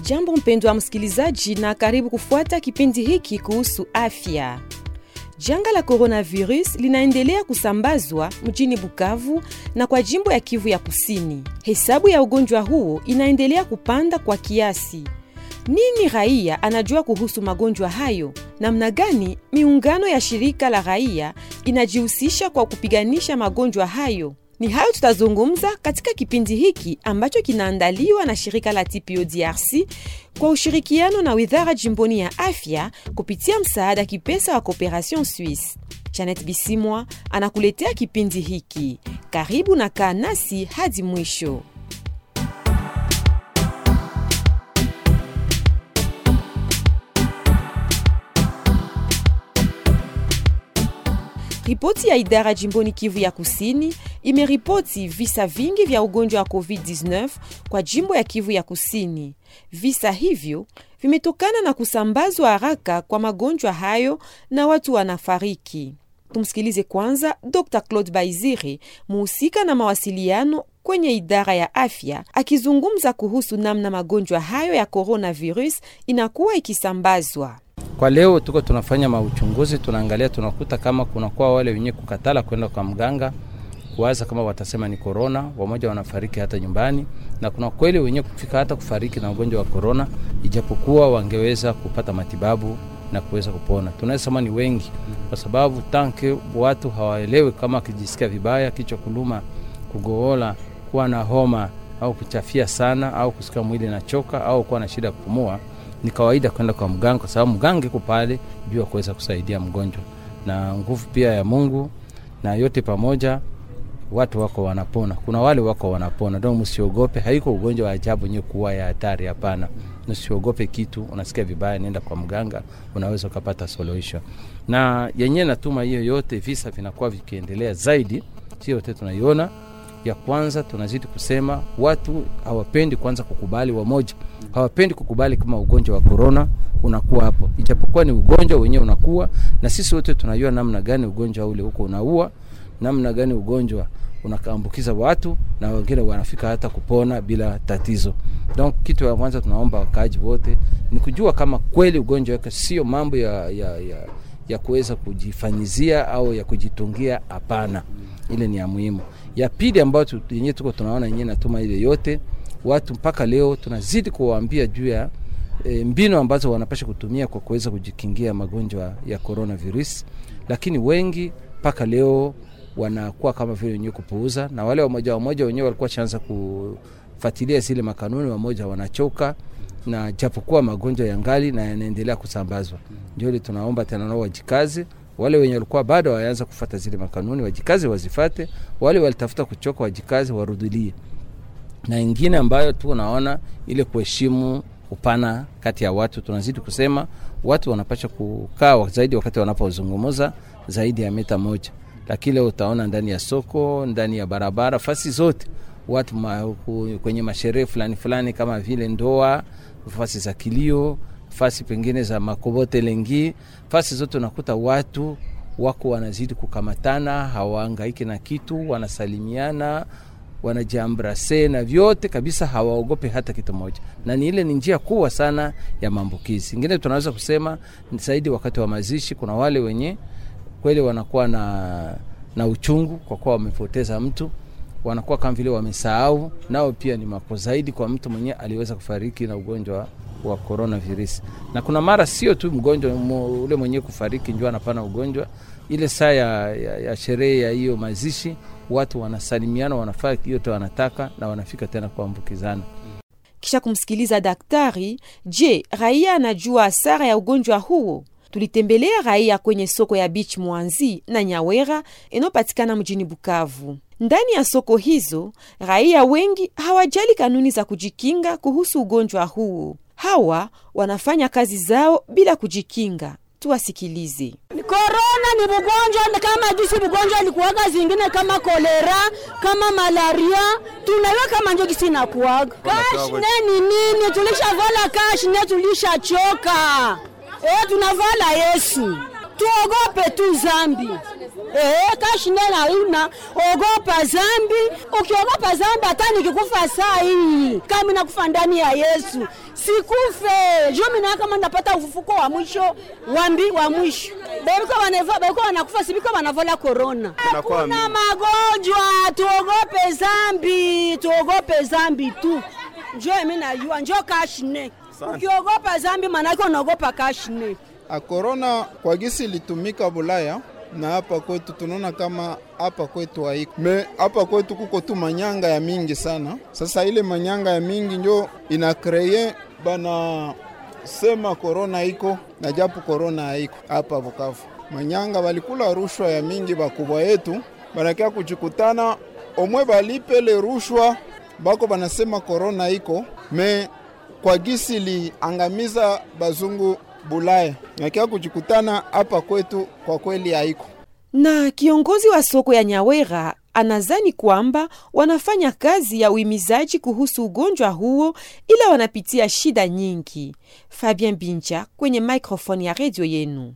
Jambo mpendwa msikilizaji, na karibu kufuata kipindi hiki kuhusu afya. Janga la coronavirus linaendelea kusambazwa mjini Bukavu na kwa jimbo ya Kivu ya Kusini. Hesabu ya ugonjwa huu inaendelea kupanda kwa kiasi. Nini raia anajua kuhusu magonjwa hayo? Namna gani miungano ya shirika la raia inajihusisha kwa kupiganisha magonjwa hayo? Ni hayo tutazungumza katika kipindi hiki ambacho kinaandaliwa na shirika la TPO DRC kwa ushirikiano na Wizara Jimboni ya Afya kupitia msaada kipesa wa Cooperation Suisse. Janet Bisimwa anakuletea kipindi hiki. Karibu na kaa nasi hadi mwisho. Ripoti ya idara jimboni Kivu ya Kusini imeripoti visa vingi vya ugonjwa wa COVID-19 kwa jimbo ya Kivu ya Kusini. Visa hivyo vimetokana na kusambazwa haraka kwa magonjwa hayo na watu wanafariki. Tumsikilize kwanza Dr. Claude Baizire, muhusika na mawasiliano kwenye idara ya afya, akizungumza kuhusu namna magonjwa hayo ya coronavirus inakuwa ikisambazwa. Kwa leo tuko tunafanya mauchunguzi, tunaangalia, tunakuta kama kunakuwa wale wenye kukatala kwenda kwa mganga kuwaza kama watasema ni corona, wamoja wanafariki hata nyumbani, na kuna kweli wenye kufika hata kufariki na ugonjwa wa corona ijapokuwa wangeweza kupata matibabu na kuweza kupona. Tunasema ni wengi kwa sababu tanke watu hawaelewi kama kijisikia vibaya, kichwa kuluma, kugoola, kuwa na homa au kuchafia sana au kusikia mwili unachoka au kuwa na shida kupumua, ni kawaida kwenda kwa mganga kwa sababu mganga yuko pale juu ya kuweza kusaidia mgonjwa. Na nguvu pia ya Mungu na yote pamoja watu wako wanapona. Kuna wale wako wanapona. Ndio msiogope, haiko ugonjwa wa ajabu yenye kuwa ya hatari, hapana. Msiogope kitu, unasikia vibaya nenda kwa mganga, unaweza kupata solution. Na yenyewe natuma hiyo yote visa vinakuwa vikiendelea zaidi. Sio yote tunaiona. Ya kwanza tunazidi kusema watu hawapendi kwanza kukubali wamoja. Hawapendi kukubali kama ugonjwa wa corona unakuwa hapo. Ijapokuwa ni ugonjwa wenyewe unakuwa, na sisi wote tunajua namna gani ugonjwa ule uko unaua, namna gani ugonjwa unakaambukiza watu na wengine wanafika hata kupona bila tatizo. Donc kitu ya kwanza tunaomba wakaaji wote ni kujua kama kweli ugonjwa wake sio mambo ya kuweza kujifanyizia au ya kujitungia, hapana. Ile ni ya muhimu. Ya pili ambayo yenyewe tuko tunaona yenyewe natuma ile yote watu mpaka leo tunazidi kuwaambia juu ya mbinu ambazo wanapaswa kutumia kwa kuweza kujikingia magonjwa ya coronavirus, lakini wengi mpaka leo wanakuwa kama vile wenyewe kupuuza, na wale wamoja wenyewe walikuwa chanza kufuatilia zile makanuni, wamoja wanachoka, na japokuwa magonjwa yangali na yanaendelea kusambazwa. Ndio ile tunaomba tena nao wajikaze. Wale wenye walikuwa bado waanza kufuata zile makanuni wajikaze, wazifate. Wale walitafuta kuchoka wajikaze, warudilie. Na ingine ambayo tu naona ile kuheshimu upana kati ya watu, tunazidi kusema watu wanapaswa kukaa zaidi wakati wanapozungumza zaidi ya mita moja. Lakini leo utaona ndani ya soko, ndani ya barabara, fasi zote watu kwenye masherehe fulani kama vile ndoa, fasi za kilio, fasi pengine za makobote lengi, fasi zote unakuta watu wako wanazidi kukamatana, hawahangaiki na kitu, wanasalimiana, wanajiambrase na vyote kabisa, hawaogope hata kitu moja. Na ni ile ni njia kubwa sana ya maambukizi. Ingine tunaweza kusema ni zaidi wakati wa mazishi, kuna wale wenye kweli wanakuwa na uchungu kwa kuwa wamepoteza mtu, wanakuwa kama vile wamesahau, nao pia ni mako zaidi kwa mtu mwenye aliweza kufariki na ugonjwa wa coronavirus. Na kuna mara sio tu mgonjwa ule mwenye kufariki njoo anapana ugonjwa, ile saa ya sherehe ya hiyo mazishi watu wanasalimiana, wanafanya yote wanataka na wanafika tena kuambukizana. Kisha kumsikiliza daktari, je, raia anajua hasara ya ugonjwa huo? Tulitembelea raia kwenye soko ya Beach Mwanzi na Nyawera inopatikana mjini Bukavu. Ndani ya soko hizo, raia wengi hawajali kanuni za kujikinga kuhusu ugonjwa huu. Hawa wanafanya kazi zao bila kujikinga. Tuwasikilize. Corona ni bugonjwa kama jinsi bugonjwa likuwaga zingine kama kolera, kama malaria, tunawe kama njogi sina kuwaga. Kash nini tulishavala kash tulishachoka. Tunavala Yesu. tuogope tu zambi. Kashine na una ogopa zambi. Ukiogopa zambi hata nikikufa saa hii kama nakufa ndani ya Yesu sikufe. Mimi na kama napata ufufuko wa mwisho wa mwisho. Beko wanakufa sibiko wanavola corona. Kuna magonjwa, tuogope zambi tu. Njoo mimi najua njoo kashine. Ukiogopa zambi maana yake unaogopa kashine. Corona kwa gisi litumika Bulaya na hapa kwetu tunaona kama hapa kwetu haiko. Hapa kwetu kuko tu manyanga ya mingi sana. Sasa ile manyanga ya mingi ndio inakreye bana sema corona iko na japo corona haiko hapa Bukavu. Manyanga walikula rushwa ya mingi bakubwa yetu. Banakia kujikutana omwe balipele rushwa bako banasema corona iko. Kwa gisi liangamiza bazungu Bulaya. Nakia kujikutana hapa kwetu kwa kweli haiko. Na kiongozi wa soko ya Nyawera anazani kwamba wanafanya kazi ya uimizaji kuhusu ugonjwa huo ila wanapitia shida nyingi. Fabien Binja kwenye microphone ya radio yenu.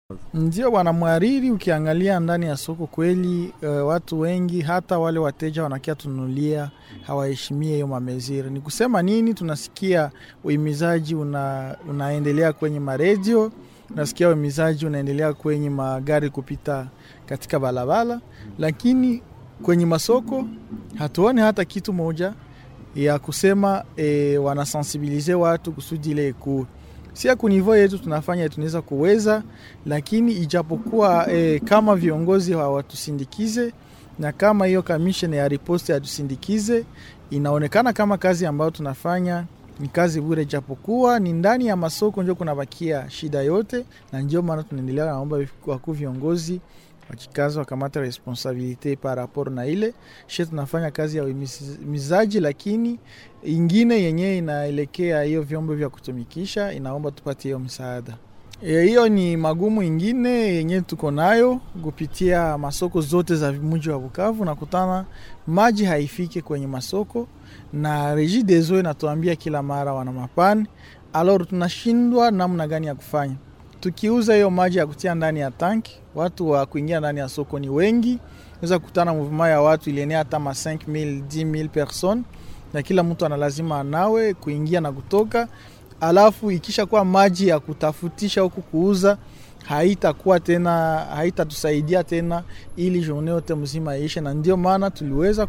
Ndio wanamwariri, ukiangalia ndani ya soko kweli watu wengi hata wale wateja wanakia tunulia hawaheshimie hiyo mameziri. Ni kusema nini? Tunasikia uimizaji unaendelea kwenye maredio, tunasikia uimizaji unaendelea kwenye magari kupita katika balabala, lakini kwenye masoko hatuoni hata kitu moja ya kusema wanasensibilize watu kusudi ile Sia kunivo yetu tunafanya tunaweza kuweza, lakini ijapokuwa kama viongozi hawatusindikize na kama hiyo commission ya riposte hatusindikize, inaonekana kama kazi ambayo tunafanya ni kazi bure, japokuwa ni ndani ya masoko ndio kuna bakia shida yote. Na ndio maana tunaendelea naomba wakuu viongozi wakikaza wakamata responsabilite par rapport na ile shetu tunafanya kazi ya mizaji, lakini ingine yenye inaelekea hiyo vyombo vya kutumikisha inaomba tupate hiyo msaada. Hiyo ni magumu ingine yenye tuko nayo kupitia masoko zote za mji wa Bukavu, na kutana maji haifike kwenye masoko na Regie des Eaux inatuambia kila mara wana mapani. Alors tunashindwa namna gani ya kufanya. Tukiuza hiyo maji ya kutia ndani ya tanki, watu wa kuingia ndani ya soko ni wengi. Unaweza kukutana movement ya watu ilienea hata 5,000 10,000 personnes, na kila mtu analazima anawe kuingia na kutoka. Alafu ikisha kuwa maji ya kutafutisha huku kuuza haitakuwa tena, haitatusaidia tena ili journée yote mzima iishe. Na ndio maana tuliweza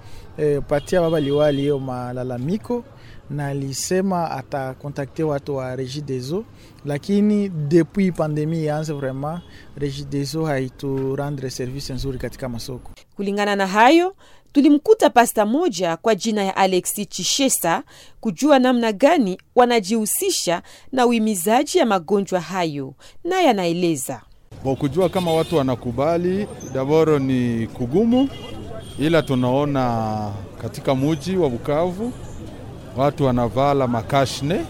kupatia baba liwali hiyo malalamiko, na alisema atakontakte watu wa Regie des Eaux, lakini depuis pandemie ianze vraiment Regie des Eaux haitu rendre service nzuri katika masoko. Kulingana na hayo, tulimkuta pasta moja kwa jina ya Alexi Chishesa kujua namna gani wanajihusisha na uimizaji ya magonjwa hayo, naye anaeleza. Kujua kama watu wanakubali daboro ni kugumu, ila tunaona katika muji wa Bukavu watu wanavala makashne.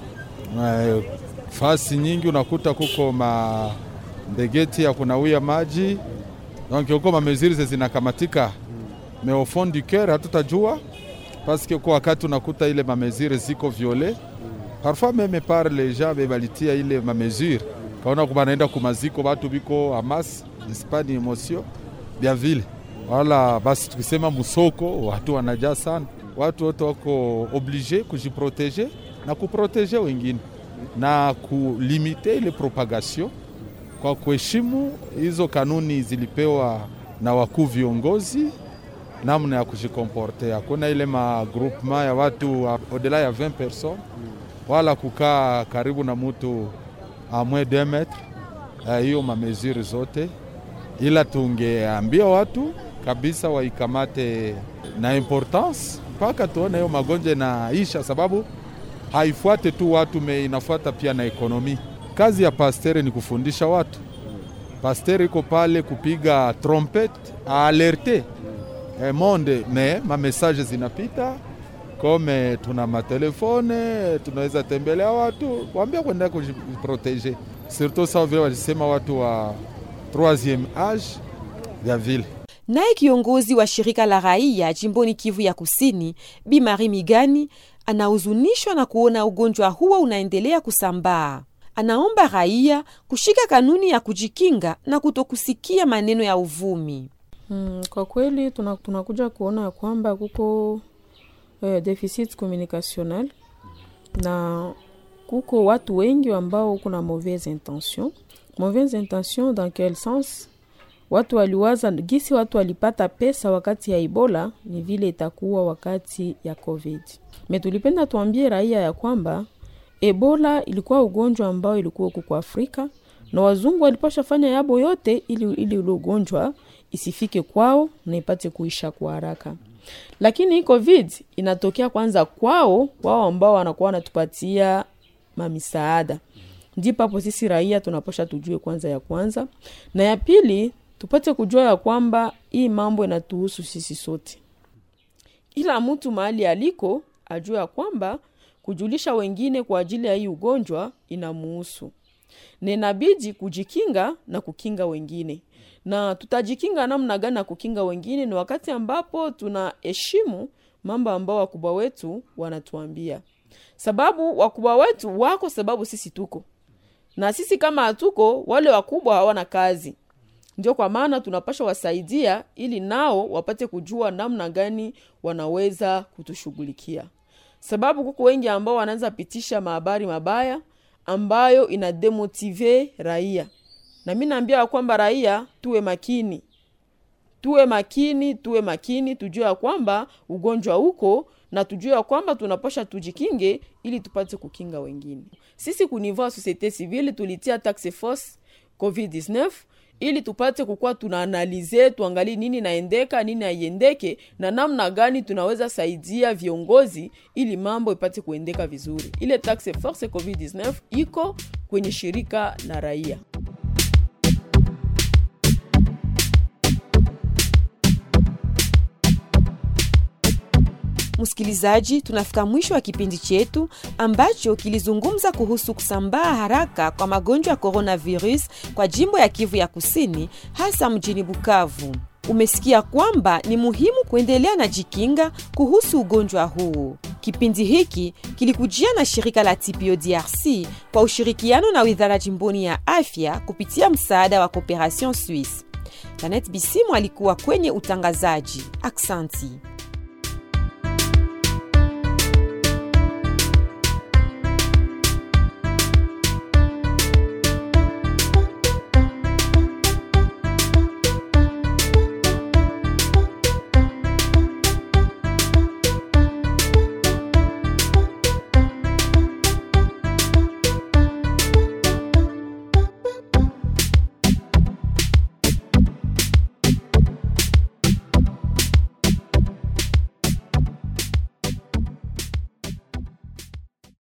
Fasi nyingi unakuta kuko mbegeti ya kunawia maji. Donc huko mameziri zinakamatika. Mais au fond du cœur hatutajua parce que kwa wakati unakuta ile mameziri ziko violet. Parfois même par les gens bebalitia ile mameziri. Kaona kuba naenda kumaziko watu biko amas, Espagne emotion bien vile. Wala basi tukisema musoko watu wanajaa sana. Watu wote wako obligé kujiproteger na kuproteger wengine na kulimite ile propagation kwa kuheshimu hizo kanuni zilipewa na wakuu viongozi namna ya kujikomporte. Hakuna ile groupement ya watu au-delà ya 20 personnes wala kukaa karibu na mtu a moins de 2 metres. Hiyo mamezuri zote, ila tungeambia watu kabisa waikamate na importance mpaka tuone hiyo magonjwa inaisha, sababu haifuate tu watu inafuata pia na ekonomi. Kazi ya pasteur ni kufundisha watu. Pasteur iko pale kupiga trompette, alerte monde, ma message zinapita kome tuna matelefone, tunaweza tembelea watu, waambia kwenda kujiproteger. Surtout ça vile walisema watu wa 3e âge ya vile. Naye kiongozi wa shirika la raia jimboni Kivu ya Kusini, Bi Marie Migani, anahuzunishwa na kuona ugonjwa huo unaendelea kusambaa. anaomba raia kushika kanuni ya kujikinga na kutokusikia maneno ya uvumi. Kwa kweli tunakuja kuona kwamba kuko deficit communicationnel na kuko watu wengi ambao kuna mauvaise intention. Mauvaise intention dans quel sens? Watu waliwaza gisi watu walipata pesa wakati ya Ebola ni vile itakuwa wakati ya COVID. Tulipenda tuambie raia ya kwamba Ebola ilikuwa ugonjwa ambao ilikuwa huko Afrika na wazungu walipasha fanya yabo yote ili ugonjwa isifike kwao na ipate kuisha kwa haraka. Lakini COVID inatokea kwanza kwao ambao wanakuwa wanatupatia mamisaada. Ndipo hapo sisi raia tunapasha tujue kwanza. Na ya pili tupate kujua ya kwamba hii mambo inatuhusu sisi sote. Ila mtu mahali aliko ajue ya kwamba kujulisha wengine kwa ajili ya hii ugonjwa inamuhusu. Na inabidi kujikinga na kukinga wengine. Na tutajikinga namna gani na kukinga wengine ni wakati ambapo tunaheshimu mambo ambao wakubwa wetu wanatuambia. Sababu wakubwa wetu wako sababu sisi tuko. Na sisi kama hatuko wale wakubwa hawana kazi. Ndio kwa maana tunapaswa wasaidia ili nao wapate kujua namna gani wanaweza kutushughulikia. Sababu kuko wengi ambao wanaanza pitisha habari mabaya ambayo inademotive raia. Na mimi naambia kwamba raia tuwe makini. Tuwe makini tujue kwamba ugonjwa uko na tujue kwamba tunapaswa tujikinge ili tupate kukinga wengine. Sisi kunivua societe civile tulitia task force COVID-19 ili tupate kukua tunaanalize tuangalie nini naendeka nini haiendeke na namna gani tunaweza saidia viongozi ili mambo ipate kuendeka vizuri. Ile task force COVID-19 iko kwenye shirika la raia. Msikilizaji, tunafika mwisho wa kipindi chetu ambacho kilizungumza kuhusu kusambaa haraka kwa magonjwa ya coronavirus kwa jimbo ya Kivu ya Kusini, hasa mjini Bukavu. Umesikia kwamba ni muhimu kuendelea na jikinga kuhusu ugonjwa huu. Kipindi hiki kilikujia na shirika la TPO DRC kwa ushirikiano na Wizara Jimboni ya Afya kupitia msaada wa Cooperation Suisse. Janet Bisimu alikuwa kwenye utangazaji. Aksanti.